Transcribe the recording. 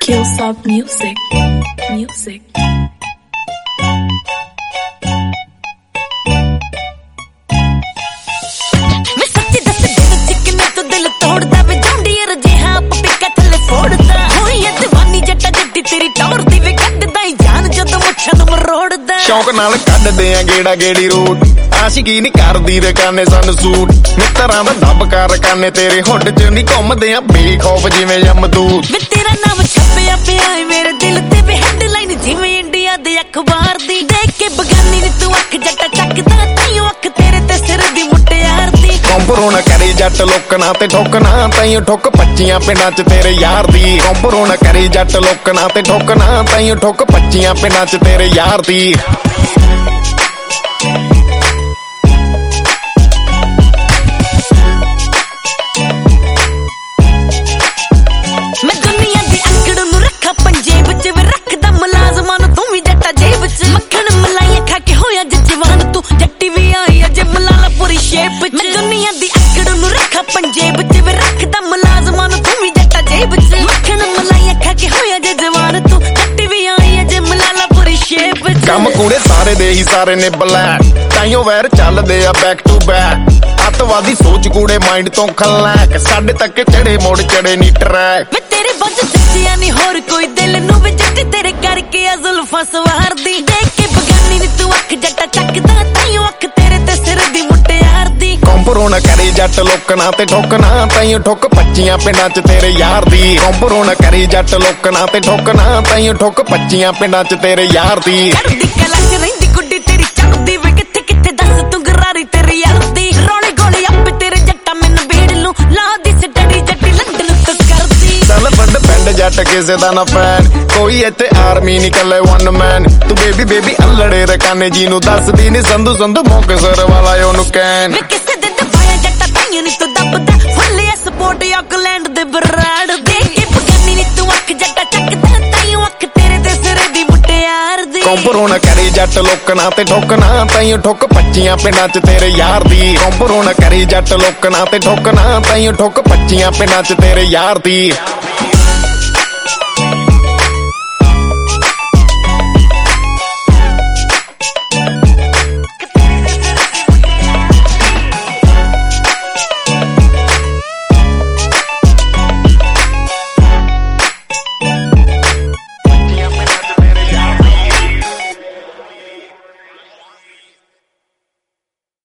Hillsop Music. शौक नाल कड्डदे आ गेड़ा गेड़ी रोड आशिकी नहीं करदी रे काने सन सूट मित्तरां दा दब कर काने तेरे हुड च नहीं घुमदे आ बेखौफ जिवें यमदूत वे तेरा नाम छप्पिया पिया है मेरे दिल ते वे हेडलाइन जिवें इंडिया दे अखबार दी देख के बगानी नी तू अख जट्टा चकदा ताईओ अख तेरे ते सिर दी मुटियार दी कंपरो ना करे जट लोकना ते ठोकना ताईओ ठोक 25 पिंडां च तेरे यार दी कंपरो ना करे जट लोकना ते ठोकना ताईओ ठोक 25 पिंडां च तेरे यार दी कम कूड़े सारे दे ही सारे ने ब्लैक ताइयों वैर चलदे आ बैक टू बैक अतवादी सोच कूड़े माइंड तो खलैक साडे तक चढ़े मोड़ चढ़े नी ट्रैक वे तेरे बज सच्चिया नी होर कोई दिल नु वे जट तेरे करके आ जुल्फां सवार दी देख के बगानी नी तू अख जट्टा चकदा ताइयों अख तेरे ते सिर दी मुटियार दी कंपरो ना करे जट लोकना ते ठोकना ताइयों ठोक 25 पिंडां च तेरे यार दी कंपरो ना करे जट लोकना ते ठोकना ताइयों ठोक 25 पिंडां च तेरे यार दी जट किसे दा ना फैन कोई इत्थे आर्मी निकले वन मैन तू बेबी बेबी अल्लड़े रकाने जी नु दसदी नी संधू संधू मौके सर वाला ओनु कैन वे किसे दे दबाया जट्टा ताईं नी तू दबदा फुल सपोर्ट ऑकलैंड दे बराड़ देख के बगानी नी तू अख जट्टा चकदा ताईं अख तेरे ते सिर दी मुटियार दी कंपरो ना करे जट लोकना ते ठोकना ताईं ठोक 25 पिंडां च तेरे यार दी कंपरो ना करे जट लोकना ते ठोकना ताईं ठोक 25 पिंडां च तेरे यार दी